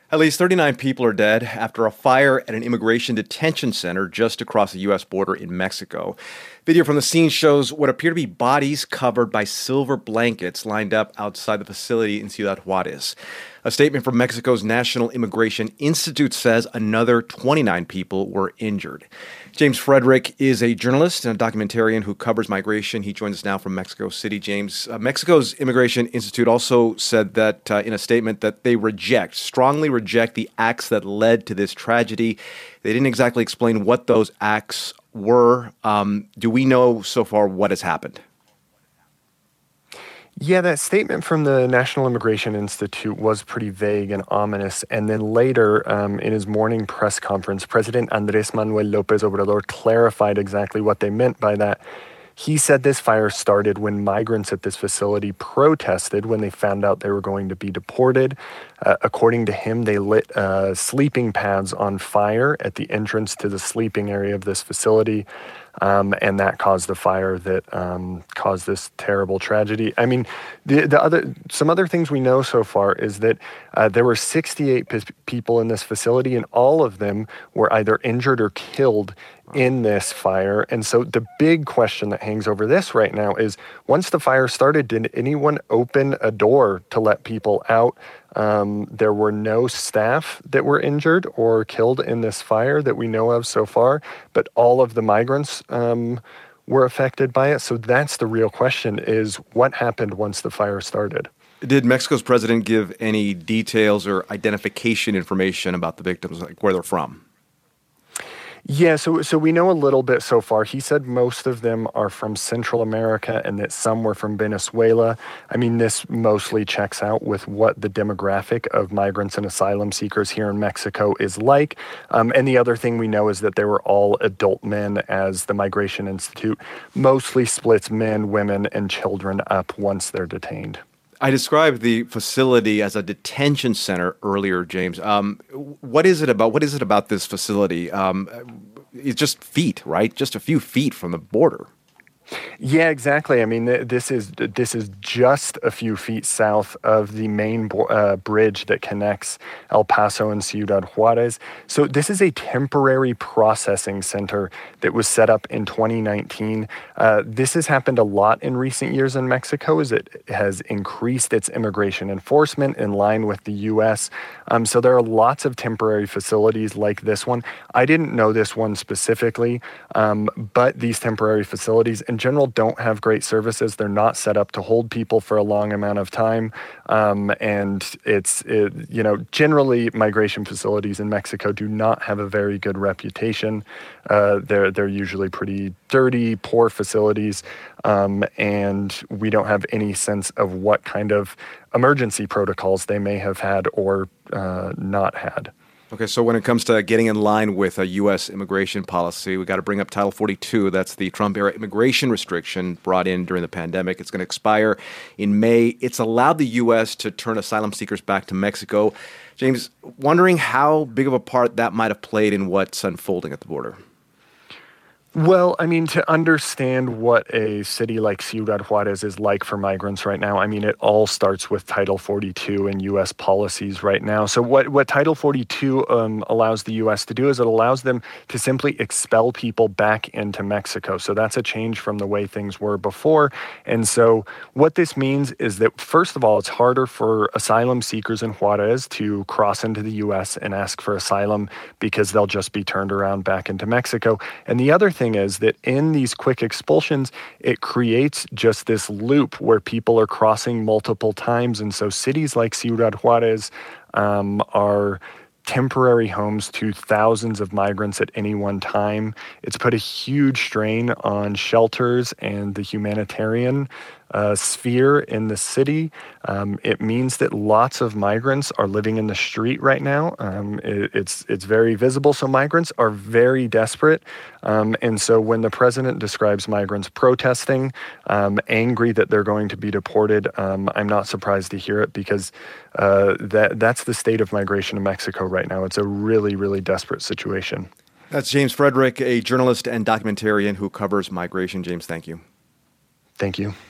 At least 39 people are dead after a fire at an immigration detention center just across the U.S. border in Mexico. Video from the scene shows what appear to be bodies covered by silver blankets lined up outside the facility in Ciudad Juarez. A statement from Mexico's National Immigration Institute says another 29 people were injured. James Frederick is a journalist and a documentarian who covers migration. He joins us now from Mexico City. James, Mexico's Immigration Institute also said that in a statement that they strongly reject the acts that led to this tragedy. They didn't exactly explain what those acts were. Do we know so far what has happened? Yeah, that statement from the National Immigration Institute was pretty vague and ominous. And then later, in his morning press conference, President Andrés Manuel López Obrador clarified exactly what they meant by that. He said this fire started when migrants at this facility protested when they found out they were going to be deported. According to him, they lit sleeping pads on fire at the entrance to the sleeping area of this facility. And that caused the fire that caused this terrible tragedy. I mean, some other things we know so far is that there were 68 people in this facility, and all of them were either injured or killed in this fire. And so the big question that hangs over this right now is, once the fire started, did anyone open a door to let people out? There were no staff that were injured or killed in this fire that we know of so far, but all of the migrants were affected by it. So that's the real question, is what happened once the fire started? Did Mexico's president give any details or identification information about the victims, like where they're from? Yeah, so we know a little bit so far. He said most of them are from Central America and that some were from Venezuela. I mean, this mostly checks out with what the demographic of migrants and asylum seekers here in Mexico is like. And the other thing we know is that they were all adult men, as the Migration Institute mostly splits men, women, and children up once they're detained. I described the facility as a detention center earlier, James. What is it about this facility? It's just feet, right? Just a few feet from the border. Yeah, exactly. I mean, this is just a few feet south of the main bridge that connects El Paso and Ciudad Juarez. So this is a temporary processing center that was set up in 2019. This has happened a lot in recent years in Mexico, as it has increased its immigration enforcement in line with the U.S. So there are lots of temporary facilities like this one. I didn't know this one specifically, but these temporary facilities in general don't have great services. They're not set up to hold people for a long amount of time. And generally migration facilities in Mexico do not have a very good reputation. They're usually pretty dirty, poor facilities. And we don't have any sense of what kind of emergency protocols they may have had or not had. Okay, so when it comes to getting in line with a U.S. immigration policy, we got to bring up Title 42. That's the Trump-era immigration restriction brought in during the pandemic. It's going to expire in May. It's allowed the U.S. to turn asylum seekers back to Mexico. James, wondering how big of a part that might have played in what's unfolding at the border. Well, I mean, to understand what a city like Ciudad Juarez is like for migrants right now, I mean, it all starts with Title 42 and U.S. policies right now. So what Title 42 allows the U.S. to do is it allows them to simply expel people back into Mexico. So that's a change from the way things were before. And so what this means is that, first of all, it's harder for asylum seekers in Juarez to cross into the U.S. and ask for asylum because they'll just be turned around back into Mexico. And the other thing is that in these quick expulsions, it creates just this loop where people are crossing multiple times. And so cities like Ciudad Juarez are temporary homes to thousands of migrants at any one time. It's put a huge strain on shelters and the humanitarian sphere in the city. It means that lots of migrants are living in the street right now. It's very visible. So migrants are very desperate. And so when the president describes migrants protesting, angry that they're going to be deported, I'm not surprised to hear it, because that's the state of migration in Mexico right now. It's a really, really desperate situation. That's James Frederick, a journalist and documentarian who covers migration. James, thank you. Thank you.